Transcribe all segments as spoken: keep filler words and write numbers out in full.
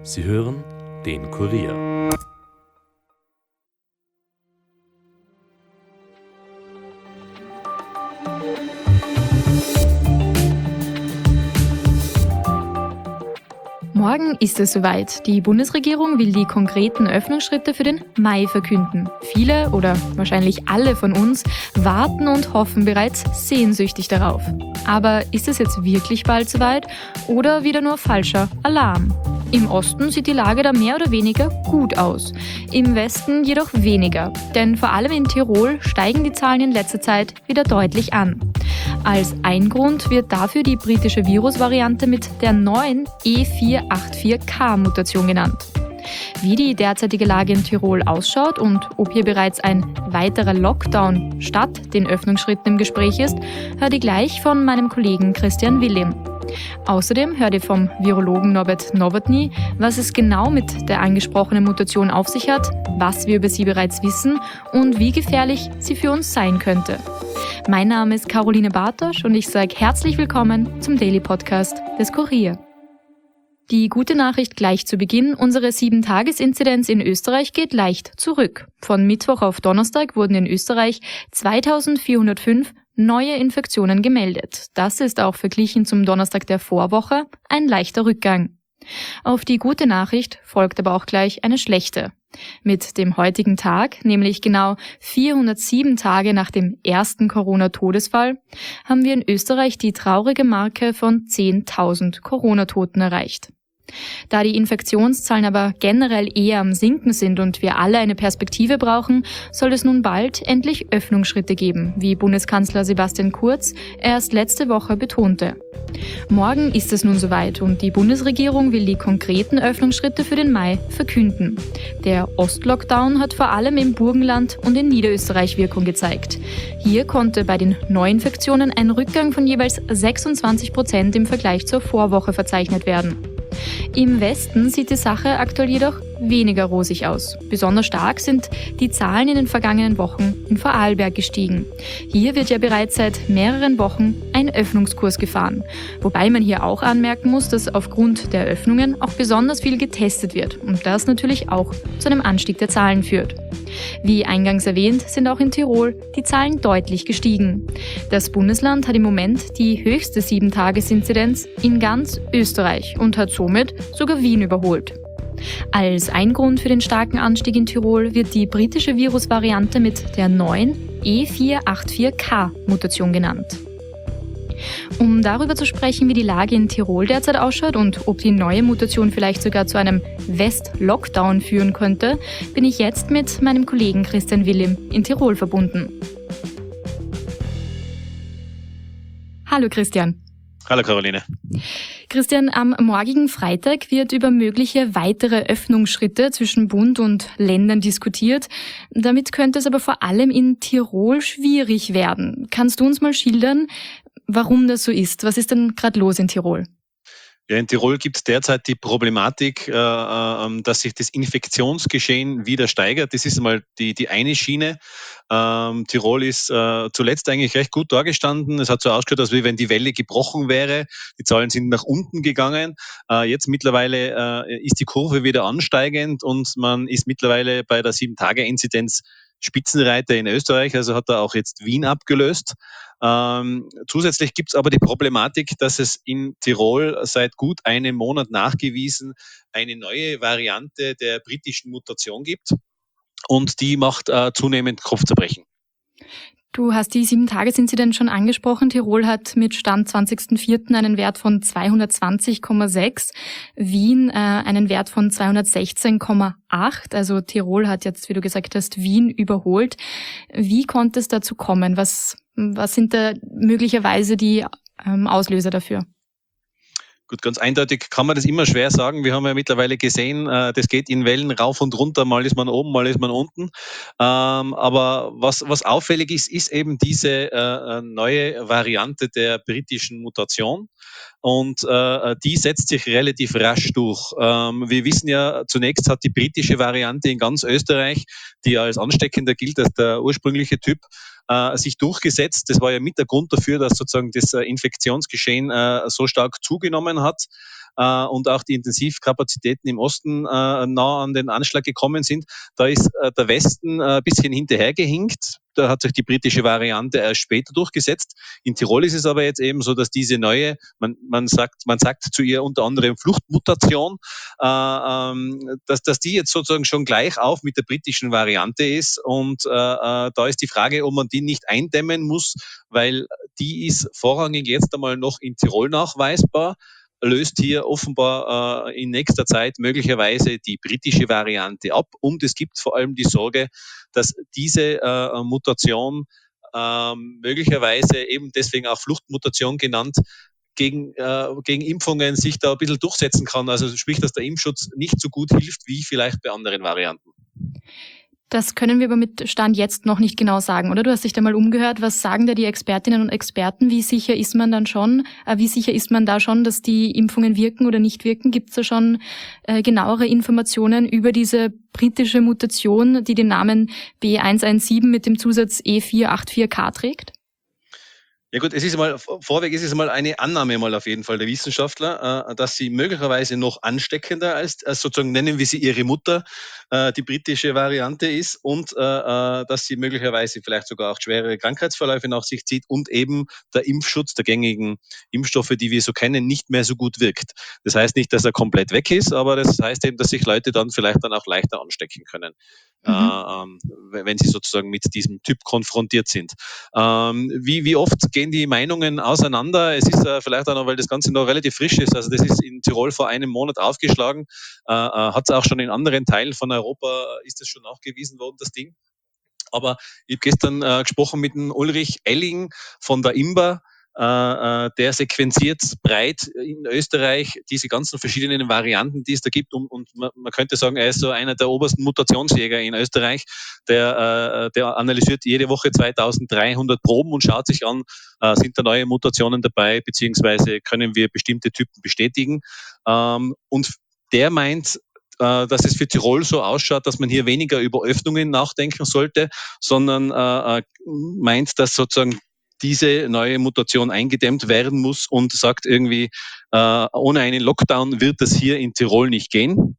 Sie hören den Kurier. Morgen ist es soweit. Die Bundesregierung will die konkreten Öffnungsschritte für den Mai verkünden. Viele oder wahrscheinlich alle von uns warten und hoffen bereits sehnsüchtig darauf. Aber ist es jetzt wirklich bald soweit oder wieder nur falscher Alarm? Im Osten sieht die Lage da mehr oder weniger gut aus, im Westen jedoch weniger, denn vor allem in Tirol steigen die Zahlen in letzter Zeit wieder deutlich an. Als ein Grund wird dafür die britische Virusvariante mit der neuen E vier acht vier K Mutation genannt. Wie die derzeitige Lage in Tirol ausschaut und ob hier bereits ein weiterer Lockdown statt den Öffnungsschritten im Gespräch ist, hört ihr gleich von meinem Kollegen Christian Willim. Außerdem hört ihr vom Virologen Norbert Nowotny, was es genau mit der angesprochenen Mutation auf sich hat, was wir über sie bereits wissen und wie gefährlich sie für uns sein könnte. Mein Name ist Caroline Bartosch und ich sage herzlich willkommen zum Daily Podcast des Kurier. Die gute Nachricht gleich zu Beginn: Unsere sieben Tages Inzidenz in Österreich geht leicht zurück. Von Mittwoch auf Donnerstag wurden in Österreich zweitausendvierhundertfünf neue Infektionen gemeldet. Das ist auch verglichen zum Donnerstag der Vorwoche ein leichter Rückgang. Auf die gute Nachricht folgt aber auch gleich eine schlechte. Mit dem heutigen Tag, nämlich genau vierhundertsieben Tage nach dem ersten Corona-Todesfall, haben wir in Österreich die traurige Marke von zehntausend Corona-Toten erreicht. Da die Infektionszahlen aber generell eher am Sinken sind und wir alle eine Perspektive brauchen, soll es nun bald endlich Öffnungsschritte geben, wie Bundeskanzler Sebastian Kurz erst letzte Woche betonte. Morgen ist es nun soweit und die Bundesregierung will die konkreten Öffnungsschritte für den Mai verkünden. Der Ostlockdown hat vor allem im Burgenland und in Niederösterreich Wirkung gezeigt. Hier konnte bei den Neuinfektionen ein Rückgang von jeweils sechsundzwanzig Prozent im Vergleich zur Vorwoche verzeichnet werden. Im Westen sieht die Sache aktuell jedoch weniger rosig aus. Besonders stark sind die Zahlen in den vergangenen Wochen in Vorarlberg gestiegen. Hier wird ja bereits seit mehreren Wochen ein Öffnungskurs gefahren. Wobei man hier auch anmerken muss, dass aufgrund der Öffnungen auch besonders viel getestet wird und das natürlich auch zu einem Anstieg der Zahlen führt. Wie eingangs erwähnt, sind auch in Tirol die Zahlen deutlich gestiegen. Das Bundesland hat im Moment die höchste sieben Tages Inzidenz in ganz Österreich und hat somit sogar Wien überholt. Als ein Grund für den starken Anstieg in Tirol wird die britische Virusvariante mit der neuen E vier acht vier K Mutation genannt. Um darüber zu sprechen, wie die Lage in Tirol derzeit ausschaut und ob die neue Mutation vielleicht sogar zu einem West-Lockdown führen könnte, bin ich jetzt mit meinem Kollegen Christian Willim in Tirol verbunden. Hallo Christian. Hallo Caroline. Christian, am morgigen Freitag wird über mögliche weitere Öffnungsschritte zwischen Bund und Ländern diskutiert. Damit könnte es aber vor allem in Tirol schwierig werden. Kannst du uns mal schildern, warum das so ist? Was ist denn gerade los in Tirol? Ja, in Tirol gibt es derzeit die Problematik, äh, äh, dass sich das Infektionsgeschehen wieder steigert. Das ist mal die, die eine Schiene. Ähm, Tirol ist äh, zuletzt eigentlich recht gut dargestanden. Es hat so ausgeschaut, als wenn die Welle gebrochen wäre. Die Zahlen sind nach unten gegangen. Äh, jetzt mittlerweile äh, ist die Kurve wieder ansteigend und man ist mittlerweile bei der sieben Tage Inzidenz Spitzenreiter in Österreich, also hat er auch jetzt Wien abgelöst. Ähm, zusätzlich gibt es aber die Problematik, dass es in Tirol seit gut einem Monat nachgewiesen eine neue Variante der britischen Mutation gibt und die macht äh, zunehmend Kopfzerbrechen. Du hast die sieben Tages Inzidenz schon angesprochen. Tirol hat mit Stand zwanzigsten vierten einen Wert von zweihundertzwanzig Komma sechs, Wien äh, einen Wert von zweihundertsechzehn Komma acht. Also Tirol hat jetzt, wie du gesagt hast, Wien überholt. Wie konnte es dazu kommen? Was, was sind da möglicherweise die ähm, Auslöser dafür? Gut, ganz eindeutig kann man das immer schwer sagen. Wir haben ja mittlerweile gesehen, äh, das geht in Wellen rauf und runter. Mal ist man oben, mal ist man unten. Ähm, aber was, was auffällig ist, ist eben diese äh, neue Variante der britischen Mutation. Und äh, die setzt sich relativ rasch durch. Ähm, wir wissen ja, zunächst hat die britische Variante in ganz Österreich, die ja als ansteckender gilt als der ursprüngliche Typ, äh, sich durchgesetzt. Das war ja mit der Grund dafür, dass sozusagen das äh, Infektionsgeschehen äh, so stark zugenommen hat. äh, und auch die Intensivkapazitäten im Osten äh, nah an den Anschlag gekommen sind. Da ist äh, der Westen äh, ein bisschen hinterhergehinkt. Da hat sich die britische Variante erst später durchgesetzt. In Tirol ist es aber jetzt eben so, dass diese neue, man, man sagt, man sagt zu ihr unter anderem Fluchtmutation, äh, ähm, dass, dass die jetzt sozusagen schon gleich auf mit der britischen Variante ist. Und äh, äh, da ist die Frage, ob man die nicht eindämmen muss, weil die ist vorrangig jetzt einmal noch in Tirol nachweisbar, löst hier offenbar äh, in nächster Zeit möglicherweise die britische Variante ab. Und es gibt vor allem die Sorge, dass diese äh, Mutation äh, möglicherweise eben deswegen auch Fluchtmutation genannt, gegen, äh, gegen Impfungen sich da ein bisschen durchsetzen kann. Also sprich, dass der Impfschutz nicht so gut hilft wie vielleicht bei anderen Varianten. Das können wir aber mit Stand jetzt noch nicht genau sagen, oder? Du hast dich da mal umgehört. Was sagen da die Expertinnen und Experten? Wie sicher ist man dann schon, äh, wie sicher ist man da schon, dass die Impfungen wirken oder nicht wirken? Gibt es da schon äh, genauere Informationen über diese britische Mutation, die den Namen B eins eins sieben mit dem Zusatz E vier acht vier K trägt? Ja gut, es ist mal, vorweg ist es mal eine Annahme mal auf jeden Fall der Wissenschaftler, äh, dass sie möglicherweise noch ansteckender als, als sozusagen, nennen wir sie ihre Mutter, äh, die britische Variante ist und äh, äh, dass sie möglicherweise vielleicht sogar auch schwerere Krankheitsverläufe nach sich zieht und eben der Impfschutz der gängigen Impfstoffe, die wir so kennen, nicht mehr so gut wirkt. Das heißt nicht, dass er komplett weg ist, aber das heißt eben, dass sich Leute dann vielleicht dann auch leichter anstecken können. Mhm. Äh, wenn sie sozusagen mit diesem Typ konfrontiert sind. Ähm, wie, wie oft gehen die Meinungen auseinander? Es ist äh, vielleicht auch noch, weil das Ganze noch relativ frisch ist, also das ist in Tirol vor einem Monat aufgeschlagen, äh, äh, hat es auch schon in anderen Teilen von Europa, ist das schon nachgewiesen worden, das Ding. Aber ich habe gestern äh, gesprochen mit dem Ulrich Elling von der I M B A, äh, der sequenziert breit in Österreich diese ganzen verschiedenen Varianten, die es da gibt. Und, und man, man könnte sagen, er ist so einer der obersten Mutationsjäger in Österreich. Der, äh, der analysiert jede Woche zweitausenddreihundert Proben und schaut sich an, äh, sind da neue Mutationen dabei, beziehungsweise können wir bestimmte Typen bestätigen. Ähm, und der meint, dass es für Tirol so ausschaut, dass man hier weniger über Öffnungen nachdenken sollte, sondern äh, meint, dass sozusagen diese neue Mutation eingedämmt werden muss und sagt irgendwie, äh, ohne einen Lockdown wird das hier in Tirol nicht gehen.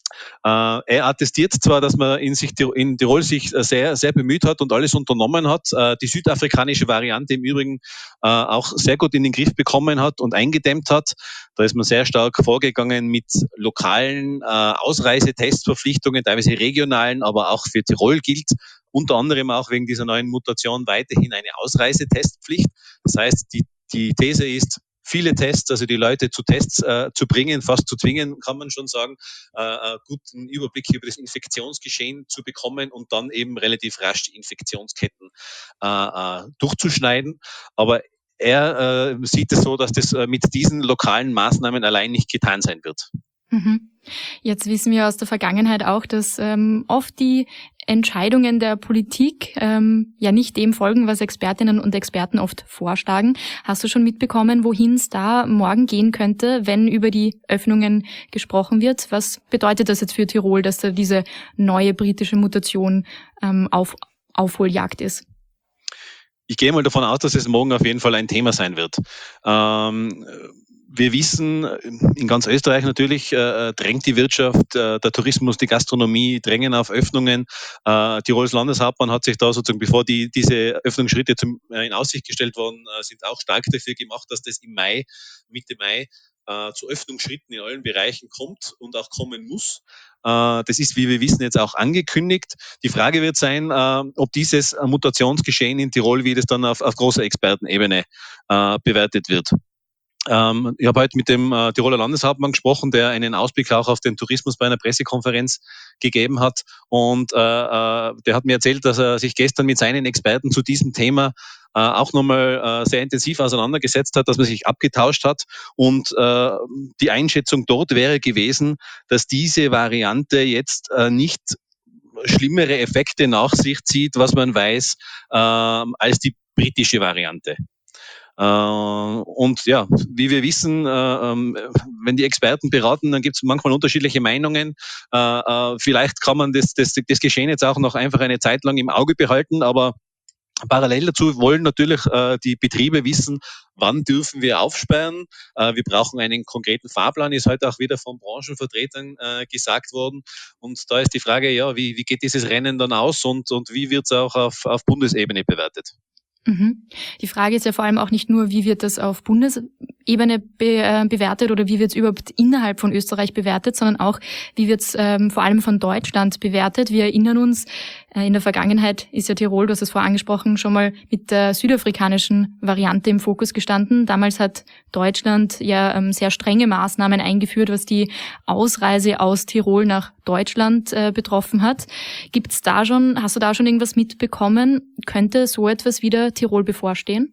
Uh, er attestiert zwar, dass man in, sich, in Tirol sich sehr, sehr bemüht hat und alles unternommen hat, uh, die südafrikanische Variante im Übrigen uh, auch sehr gut in den Griff bekommen hat und eingedämmt hat. Da ist man sehr stark vorgegangen mit lokalen uh, Ausreisetestverpflichtungen, teilweise regionalen, aber auch für Tirol gilt unter anderem auch wegen dieser neuen Mutation weiterhin eine Ausreisetestpflicht. Das heißt, die, die These ist, viele Tests, also die Leute zu Tests äh, zu bringen, fast zu zwingen, kann man schon sagen, äh, guten Überblick über das Infektionsgeschehen zu bekommen und dann eben relativ rasch die Infektionsketten äh, äh, durchzuschneiden. Aber er äh, sieht es so, dass das äh, mit diesen lokalen Maßnahmen allein nicht getan sein wird. Mhm. Jetzt wissen wir aus der Vergangenheit auch, dass ähm, oft die Entscheidungen der Politik ähm, ja nicht dem folgen, was Expertinnen und Experten oft vorschlagen. Hast du schon mitbekommen, wohin es da morgen gehen könnte, wenn über die Öffnungen gesprochen wird? Was bedeutet das jetzt für Tirol, dass da diese neue britische Mutation ähm, auf Aufholjagd ist? Ich gehe mal davon aus, dass es morgen auf jeden Fall ein Thema sein wird. Ähm, Wir wissen, in ganz Österreich natürlich äh, drängt die Wirtschaft, äh, der Tourismus, die Gastronomie drängen auf Öffnungen. Äh, Tirols Landeshauptmann hat sich da sozusagen, bevor die, diese Öffnungsschritte zum, äh, in Aussicht gestellt worden äh, sind, auch stark dafür gemacht, dass das im Mai, Mitte Mai, äh, zu Öffnungsschritten in allen Bereichen kommt und auch kommen muss. Äh, das ist, wie wir wissen, jetzt auch angekündigt. Die Frage wird sein, äh, ob dieses Mutationsgeschehen in Tirol, wie das dann auf, auf großer Expertenebene äh, bewertet wird. Ähm, ich habe heute mit dem äh, Tiroler Landeshauptmann gesprochen, der einen Ausblick auch auf den Tourismus bei einer Pressekonferenz gegeben hat. Und äh, äh, der hat mir erzählt, dass er sich gestern mit seinen Experten zu diesem Thema äh, auch nochmal äh, sehr intensiv auseinandergesetzt hat, dass man sich abgetauscht hat. Und äh, die Einschätzung dort wäre gewesen, dass diese Variante jetzt äh, nicht schlimmere Effekte nach sich zieht, was man weiß, äh, als die britische Variante. Und ja, wie wir wissen, wenn die Experten beraten, dann gibt es manchmal unterschiedliche Meinungen. Vielleicht kann man das, das, das Geschehen jetzt auch noch einfach eine Zeit lang im Auge behalten, aber Parallel dazu wollen natürlich äh, die Betriebe wissen, wann dürfen wir aufsperren. Äh, wir brauchen einen konkreten Fahrplan, ist heute auch wieder von Branchenvertretern äh, gesagt worden. Und da ist die Frage, ja, wie, wie geht dieses Rennen dann aus und, und wie wird es auch auf, auf Bundesebene bewertet? Mhm. Die Frage ist ja vor allem auch nicht nur, wie wird das auf Bundesebene be- äh, bewertet oder wie wird es überhaupt innerhalb von Österreich bewertet, sondern auch, wie wird es ähm, vor allem von Deutschland bewertet. Wir erinnern uns, äh, in der Vergangenheit ist ja Tirol, du hast es vorher angesprochen, schon mal mit der südafrikanischen Variante im Fokus gestanden. Damals hat Deutschland ja ähm, sehr strenge Maßnahmen eingeführt, was die Ausreise aus Tirol nach Deutschland äh, betroffen hat. Gibt's da schon, hast du da schon irgendwas mitbekommen? Könnte so etwas wieder Tirol bevorstehen?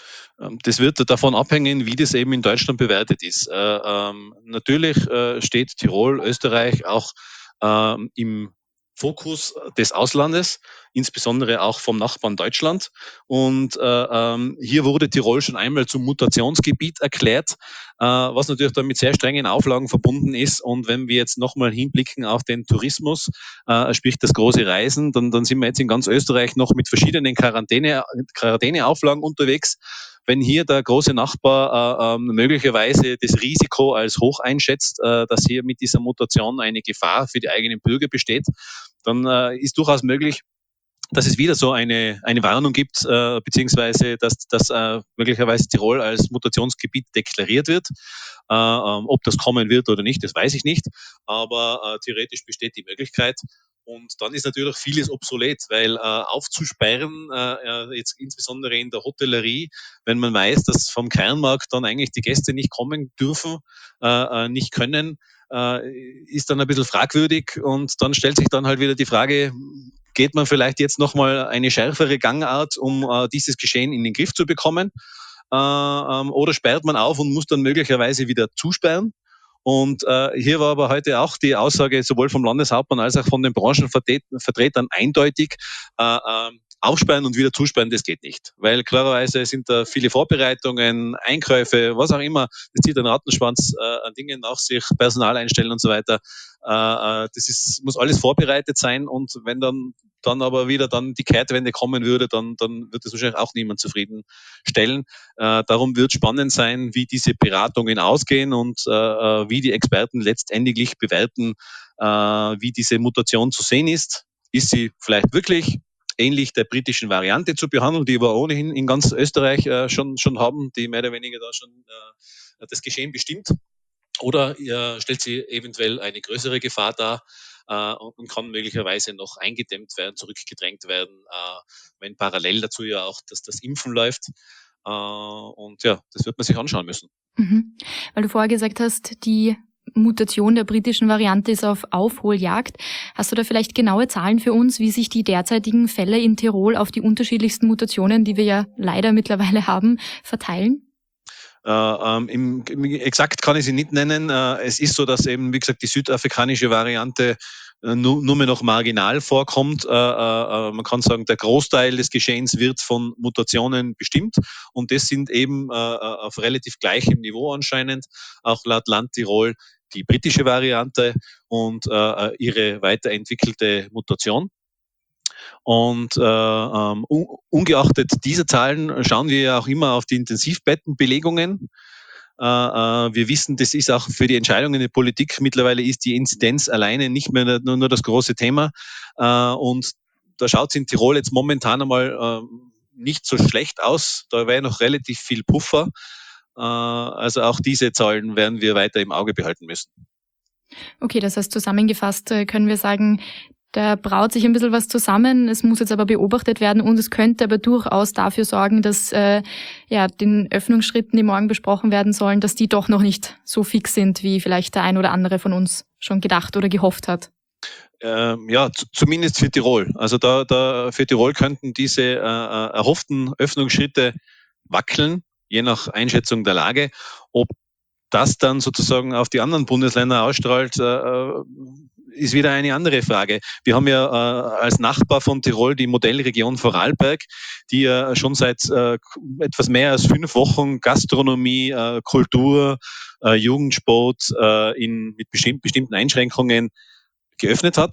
Das wird davon abhängen, wie das eben in Deutschland bewertet ist. Äh, ähm, natürlich äh, steht Tirol, Österreich auch ähm, im Fokus des Auslandes, insbesondere auch vom Nachbarn Deutschland. Und äh, ähm, hier wurde Tirol schon einmal zum Mutationsgebiet erklärt, äh, was natürlich dann mit sehr strengen Auflagen verbunden ist. Und wenn wir jetzt nochmal hinblicken auf den Tourismus, äh, sprich das große Reisen, dann, dann sind wir jetzt in ganz Österreich noch mit verschiedenen Quarantäne, Quarantäneauflagen unterwegs. Wenn hier der große Nachbar äh, äh, möglicherweise das Risiko als hoch einschätzt, äh, dass hier mit dieser Mutation eine Gefahr für die eigenen Bürger besteht, dann äh, ist durchaus möglich, dass es wieder so eine, eine Warnung gibt, äh, beziehungsweise dass, dass äh, möglicherweise Tirol als Mutationsgebiet deklariert wird. Äh, ähm, ob das kommen wird oder nicht, das weiß ich nicht, aber äh, theoretisch besteht die Möglichkeit. Und dann ist natürlich vieles obsolet, weil äh, aufzusperren, äh, jetzt insbesondere in der Hotellerie, wenn man weiß, dass vom Kernmarkt dann eigentlich die Gäste nicht kommen dürfen, äh, nicht können, äh, ist dann ein bisschen fragwürdig. Und dann stellt sich dann halt wieder die Frage, geht man vielleicht jetzt nochmal eine schärfere Gangart, um äh, dieses Geschehen in den Griff zu bekommen? Äh, ähm, oder sperrt man auf und muss dann möglicherweise wieder zusperren? Und äh, hier war aber heute auch die Aussage sowohl vom Landeshauptmann als auch von den Branchenvertretern eindeutig, äh, äh, aufsperren und wieder zusperren, das geht nicht. Weil klarerweise sind da viele Vorbereitungen, Einkäufe, was auch immer, das zieht einen Rattenschwanz äh, an Dingen nach sich, Personal einstellen und so weiter. Äh, das ist, muss alles vorbereitet sein und wenn dann dann aber wieder dann die Kehrtwende kommen würde, dann, dann wird das wahrscheinlich auch niemand zufriedenstellen. Äh, darum wird spannend sein, wie diese Beratungen ausgehen und äh, wie die Experten letztendlich bewerten, äh, wie diese Mutation zu sehen ist. Ist sie vielleicht wirklich ähnlich der britischen Variante zu behandeln, die wir ohnehin in ganz Österreich äh, schon, schon haben, die mehr oder weniger da schon äh, das Geschehen bestimmt? Oder äh, stellt sie eventuell eine größere Gefahr dar äh, und kann möglicherweise noch eingedämmt werden, zurückgedrängt werden, äh, wenn parallel dazu ja auch dass das Impfen läuft. Äh, und ja, das wird man sich anschauen müssen. Mhm. Weil du vorher gesagt hast, die Mutation der britischen Variante ist auf Aufholjagd. Hast du da vielleicht genaue Zahlen für uns, wie sich die derzeitigen Fälle in Tirol auf die unterschiedlichsten Mutationen, die wir ja leider mittlerweile haben, verteilen? Äh, ähm, im, exakt kann ich sie nicht nennen. Äh, es ist so, dass eben, wie gesagt, die südafrikanische Variante äh, nur, nur mehr noch marginal vorkommt. Äh, äh, man kann sagen, der Großteil des Geschehens wird von Mutationen bestimmt und das sind eben äh, auf relativ gleichem Niveau anscheinend, auch laut Land Tirol, die britische Variante und äh, ihre weiterentwickelte Mutation. Und äh, ähm, ungeachtet dieser Zahlen schauen wir ja auch immer auf die Intensivbettenbelegungen. Äh, äh, wir wissen, das ist auch für die Entscheidungen der Politik mittlerweile ist die Inzidenz alleine nicht mehr nur, nur das große Thema. Äh, und da schaut es in Tirol jetzt momentan einmal äh, nicht so schlecht aus. Da wäre noch relativ viel Puffer. Äh, also auch diese Zahlen werden wir weiter im Auge behalten müssen. Okay, das heißt zusammengefasst können wir sagen, da braut sich ein bisschen was zusammen, es muss jetzt aber beobachtet werden und es könnte aber durchaus dafür sorgen, dass äh, ja den Öffnungsschritten, die morgen besprochen werden sollen, dass die doch noch nicht so fix sind, wie vielleicht der ein oder andere von uns schon gedacht oder gehofft hat. Ähm, ja, z- zumindest für Tirol. Also da, da für Tirol könnten diese äh, erhofften Öffnungsschritte wackeln, je nach Einschätzung der Lage. Ob das dann sozusagen auf die anderen Bundesländer ausstrahlt, äh, ist wieder eine andere Frage. Wir haben ja äh, als Nachbar von Tirol die Modellregion Vorarlberg, die ja schon seit äh, etwas mehr als fünf Wochen Gastronomie, äh, Kultur, äh, Jugendsport äh, in, mit bestimm- bestimmten Einschränkungen geöffnet hat.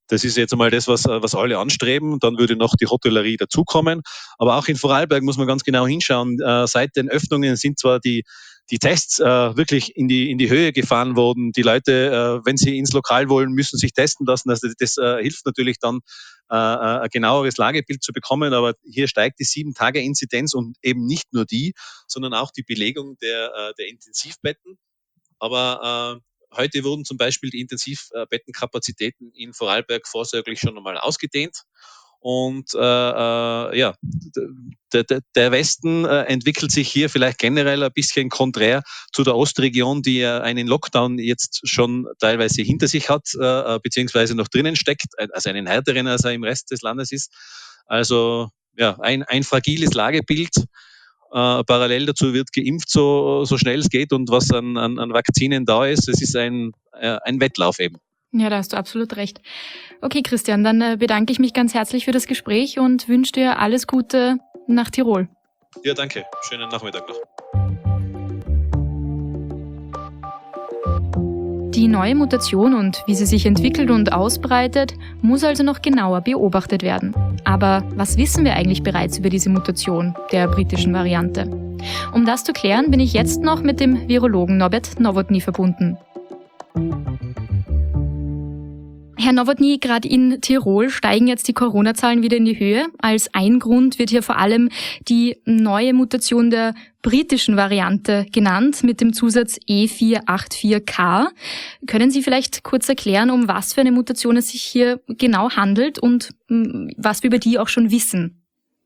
Das ist jetzt einmal das, was, was alle anstreben. Dann würde noch die Hotellerie dazukommen. Aber auch in Vorarlberg muss man ganz genau hinschauen. Äh, seit den Öffnungen sind zwar die, die Tests äh, wirklich in die, in die Höhe gefahren worden. Die Leute, äh, wenn sie ins Lokal wollen, müssen sich testen lassen. Also das äh, hilft natürlich dann, äh, ein genaueres Lagebild zu bekommen. Aber hier steigt die sieben-Tage-Inzidenz und eben nicht nur die, sondern auch die Belegung der, äh, der Intensivbetten. Aber äh, heute wurden zum Beispiel die Intensivbettenkapazitäten in Vorarlberg vorsorglich schon einmal ausgedehnt. Und äh, äh, ja, der, der, der Westen äh, entwickelt sich hier vielleicht generell ein bisschen konträr zu der Ostregion, die ja einen Lockdown jetzt schon teilweise hinter sich hat, äh, beziehungsweise noch drinnen steckt, also einen härteren, als er im Rest des Landes ist. Also ja, ein, ein fragiles Lagebild. Uh, parallel dazu wird geimpft, so, so schnell es geht, und was an, an, an Vakzinen da ist, es ist ein, äh, ein Wettlauf eben. Ja, da hast du absolut recht. Okay, Christian, dann äh, bedanke ich mich ganz herzlich für das Gespräch und wünsche dir alles Gute nach Tirol. Ja, danke. Schönen Nachmittag noch. Die neue Mutation und wie sie sich entwickelt und ausbreitet, muss also noch genauer beobachtet werden. Aber was wissen wir eigentlich bereits über diese Mutation der britischen Variante? Um das zu klären, bin ich jetzt noch mit dem Virologen Norbert Nowotny verbunden. Herr Nowotny, gerade in Tirol steigen jetzt die Corona-Zahlen wieder in die Höhe. Als ein Grund wird hier vor allem die neue Mutation der britischen Variante genannt mit dem Zusatz E vier acht vier K. Können Sie vielleicht kurz erklären, um was für eine Mutation es sich hier genau handelt und was wir über die auch schon wissen?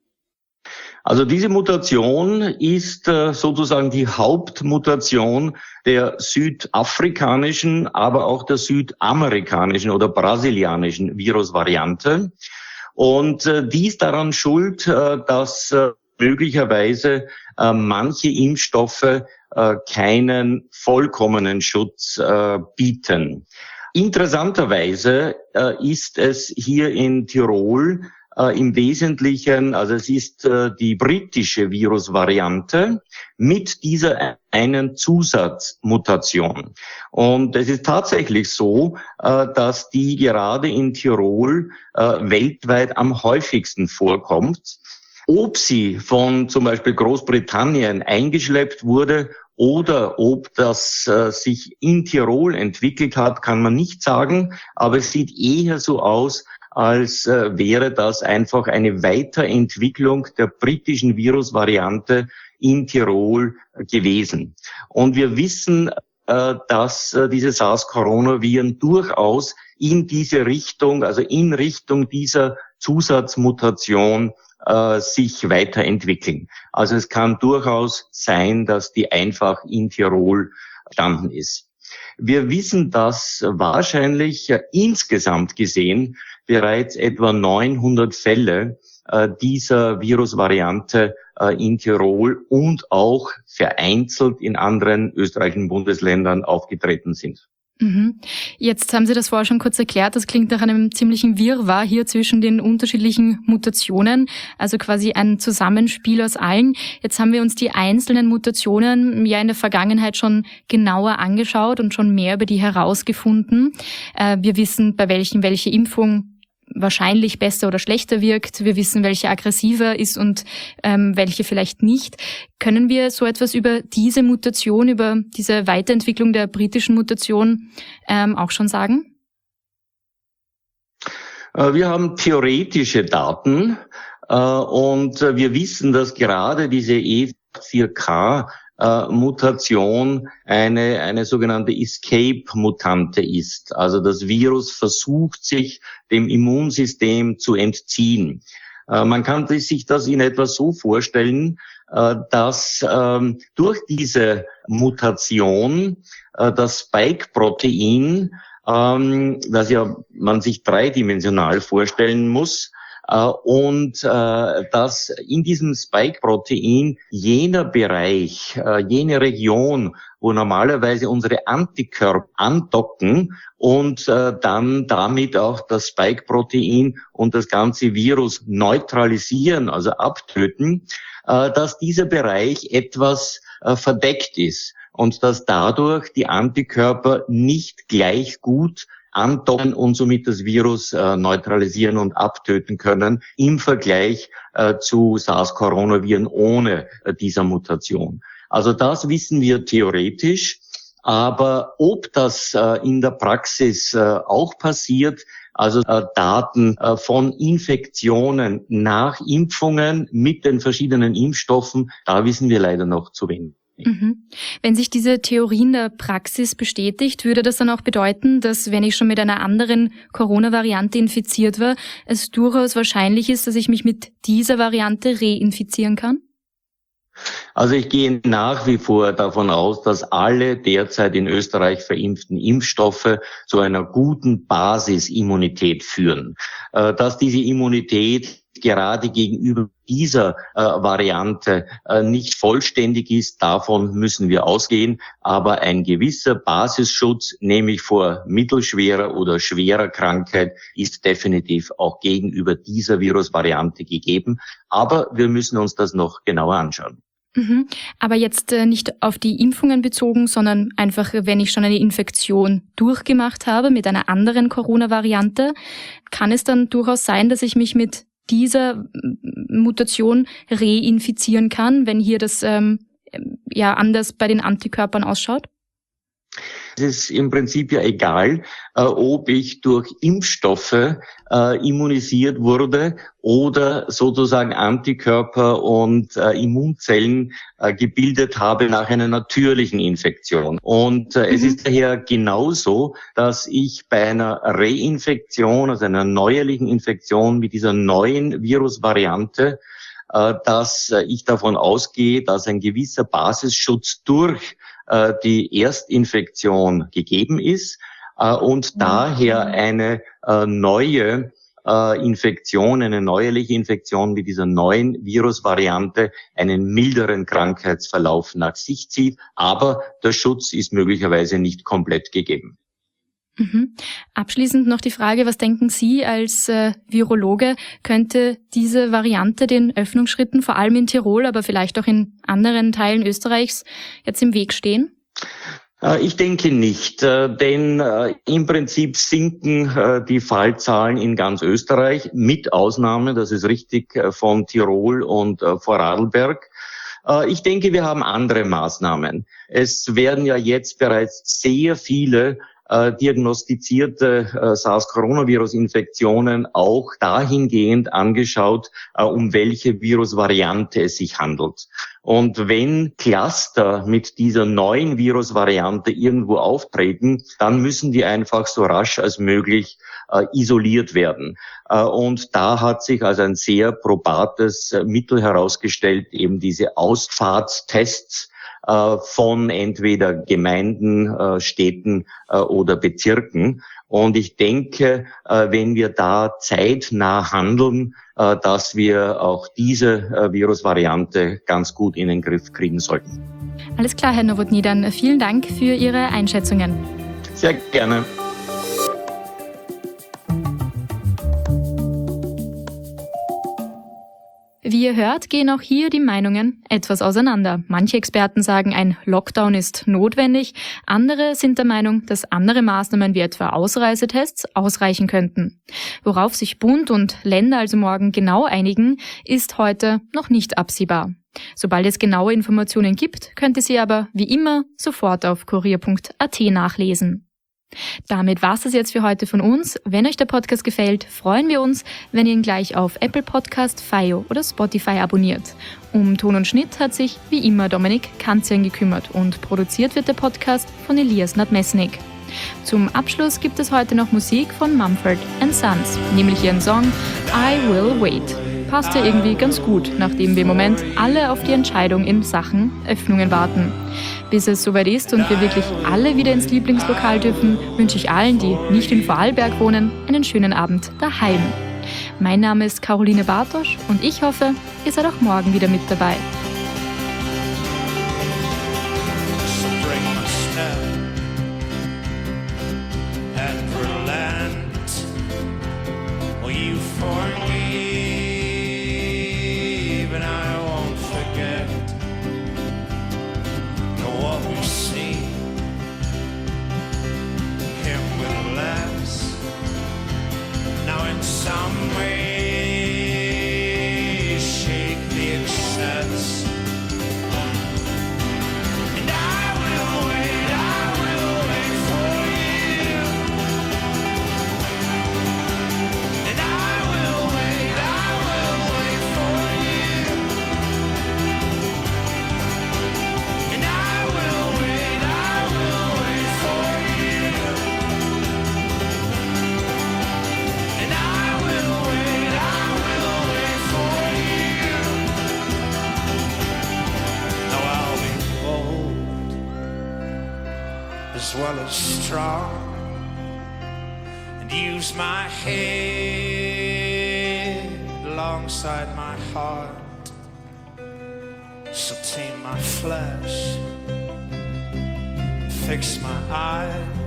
Also diese Mutation ist äh, sozusagen die Hauptmutation der südafrikanischen, aber auch der südamerikanischen oder brasilianischen Virusvariante. Und äh, die ist daran schuld, äh, dass äh, möglicherweise äh, manche Impfstoffe äh, keinen vollkommenen Schutz äh, bieten. Interessanterweise äh, ist es hier in Tirol Äh, im Wesentlichen, also es ist äh, die britische Virusvariante mit dieser einen Zusatzmutation. Und es ist tatsächlich so, äh, dass die gerade in Tirol äh, weltweit am häufigsten vorkommt. Ob sie von zum Beispiel Großbritannien eingeschleppt wurde oder ob das äh, sich in Tirol entwickelt hat, kann man nicht sagen. Aber es sieht eher so aus, als äh, wäre das einfach eine Weiterentwicklung der britischen Virusvariante in Tirol äh, gewesen. Und wir wissen, äh, dass äh, diese SARS-Coronaviren durchaus in diese Richtung, also in Richtung dieser Zusatzmutation äh, sich weiterentwickeln. Also es kann durchaus sein, dass die einfach in Tirol entstanden ist. Wir wissen, dass wahrscheinlich äh, insgesamt gesehen bereits etwa neunhundert Fälle äh, dieser Virusvariante äh, in Tirol und auch vereinzelt in anderen österreichischen Bundesländern aufgetreten sind. Mhm. Jetzt haben Sie das vorher schon kurz erklärt, das klingt nach einem ziemlichen Wirrwarr hier zwischen den unterschiedlichen Mutationen, also quasi ein Zusammenspiel aus allen. Jetzt haben wir uns die einzelnen Mutationen ja in der Vergangenheit schon genauer angeschaut und schon mehr über die herausgefunden. Äh, wir wissen, bei welchen welche Impfung wahrscheinlich besser oder schlechter wirkt. Wir wissen, welche aggressiver ist und ähm, welche vielleicht nicht. Können wir so etwas über diese Mutation, über diese Weiterentwicklung der britischen Mutation ähm, auch schon sagen? Wir haben theoretische Daten äh, und wir wissen, dass gerade diese E vier K Äh, Mutation eine eine sogenannte Escape-Mutante ist. Also das Virus versucht sich dem Immunsystem zu entziehen. Äh, man kann sich das in etwa so vorstellen, äh, dass ähm, durch diese Mutation äh, das Spike-Protein, ähm, das ja man sich dreidimensional vorstellen muss, Uh, und uh, dass in diesem Spike-Protein jener Bereich, uh, jene Region, wo normalerweise unsere Antikörper andocken und uh, dann damit auch das Spike-Protein und das ganze Virus neutralisieren, also abtöten, uh, dass dieser Bereich etwas uh, verdeckt ist und dass dadurch die Antikörper nicht gleich gut andocken und somit das Virus äh, neutralisieren und abtöten können im Vergleich äh, zu SARS-Coronaviren ohne äh, dieser Mutation. Also das wissen wir theoretisch, aber ob das äh, in der Praxis äh, auch passiert, also äh, Daten äh, von Infektionen nach Impfungen mit den verschiedenen Impfstoffen, da wissen wir leider noch zu wenig. Mhm. Wenn sich diese Theorie in der Praxis bestätigt, würde das dann auch bedeuten, dass wenn ich schon mit einer anderen Corona-Variante infiziert war, es durchaus wahrscheinlich ist, dass ich mich mit dieser Variante reinfizieren kann? Also ich gehe nach wie vor davon aus, dass alle derzeit in Österreich verimpften Impfstoffe zu einer guten Basisimmunität führen. Dass diese Immunität gerade gegenüber dieser äh, Variante äh, nicht vollständig ist, davon müssen wir ausgehen. Aber ein gewisser Basisschutz, nämlich vor mittelschwerer oder schwerer Krankheit, ist definitiv auch gegenüber dieser Virusvariante gegeben. Aber wir müssen uns das noch genauer anschauen. Mhm. Aber jetzt äh, nicht auf die Impfungen bezogen, sondern einfach, wenn ich schon eine Infektion durchgemacht habe mit einer anderen Corona-Variante, kann es dann durchaus sein, dass ich mich mit dieser Mutation reinfizieren kann, wenn hier das ähm, ja anders bei den Antikörpern ausschaut? Es ist im Prinzip ja egal, äh, ob ich durch Impfstoffe äh, immunisiert wurde oder sozusagen Antikörper und äh, Immunzellen äh, gebildet habe nach einer natürlichen Infektion. Und äh, mhm. es ist daher genauso, dass ich bei einer Reinfektion, also einer neuerlichen Infektion mit dieser neuen Virusvariante, äh, dass äh, ich davon ausgehe, dass ein gewisser Basisschutz durch die Erstinfektion gegeben ist äh, und mhm. daher eine äh, neue äh, Infektion, eine neuerliche Infektion mit dieser neuen Virusvariante einen milderen Krankheitsverlauf nach sich zieht, aber der Schutz ist möglicherweise nicht komplett gegeben. Mhm. Abschließend noch die Frage, was denken Sie als äh, Virologe, könnte diese Variante den Öffnungsschritten, vor allem in Tirol, aber vielleicht auch in anderen Teilen Österreichs, jetzt im Weg stehen? Ich denke nicht, denn im Prinzip sinken die Fallzahlen in ganz Österreich, mit Ausnahme, das ist richtig, von Tirol und Vorarlberg. Ich denke, wir haben andere Maßnahmen. Es werden ja jetzt bereits sehr viele Äh, diagnostizierte äh, SARS-Coronavirus-Infektionen auch dahingehend angeschaut, äh, um welche Virusvariante es sich handelt. Und wenn Cluster mit dieser neuen Virusvariante irgendwo auftreten, dann müssen die einfach so rasch als möglich äh, isoliert werden. Äh, und da hat sich also ein sehr probates äh, Mittel herausgestellt, eben diese Ausfahrtstests von entweder Gemeinden, Städten oder Bezirken. Und ich denke, wenn wir da zeitnah handeln, dass wir auch diese Virusvariante ganz gut in den Griff kriegen sollten. Alles klar, Herr Nowotny, dann vielen Dank für Ihre Einschätzungen. Sehr gerne. Wie ihr hört, gehen auch hier die Meinungen etwas auseinander. Manche Experten sagen, ein Lockdown ist notwendig. Andere sind der Meinung, dass andere Maßnahmen wie etwa Ausreisetests ausreichen könnten. Worauf sich Bund und Länder also morgen genau einigen, ist heute noch nicht absehbar. Sobald es genaue Informationen gibt, könnt ihr sie aber wie immer sofort auf kurier punkt a t nachlesen. Damit war's das jetzt für heute von uns. Wenn euch der Podcast gefällt, freuen wir uns, wenn ihr ihn gleich auf Apple Podcast, Fio oder Spotify abonniert. Um Ton und Schnitt hat sich wie immer Dominik Kanzian gekümmert und produziert wird der Podcast von Elias Nadmesnik. Zum Abschluss gibt es heute noch Musik von Mumford and Sons, nämlich ihren Song I Will Wait. Passt ja irgendwie ganz gut, nachdem wir im Moment alle auf die Entscheidung in Sachen Öffnungen warten. Bis es soweit ist und wir wirklich alle wieder ins Lieblingslokal dürfen, wünsche ich allen, die nicht in Vorarlberg wohnen, einen schönen Abend daheim. Mein Name ist Caroline Bartosch und ich hoffe, ihr seid auch morgen wieder mit dabei. Him with laughs was strong and used my head alongside my heart. So tame my flesh, fix my eyes,